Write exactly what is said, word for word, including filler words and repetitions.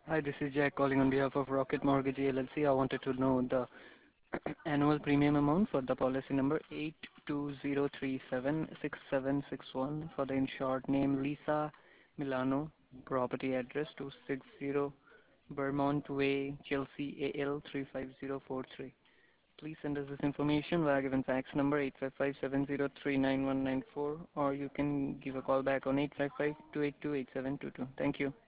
Hi, this is Jack calling on behalf of Rocket Mortgage L L C. I wanted to know the annual premium amount for the policy number eight two zero three seven six seven six one for the insured name Lisa Milano, property address two sixty Vermont Way, Chelsea, A L three five zero four three. Please send us this information via given fax number eight five five seven zero three nine one nine four, or you can give a call back on eight five five two eight two eight seven two two. Thank you.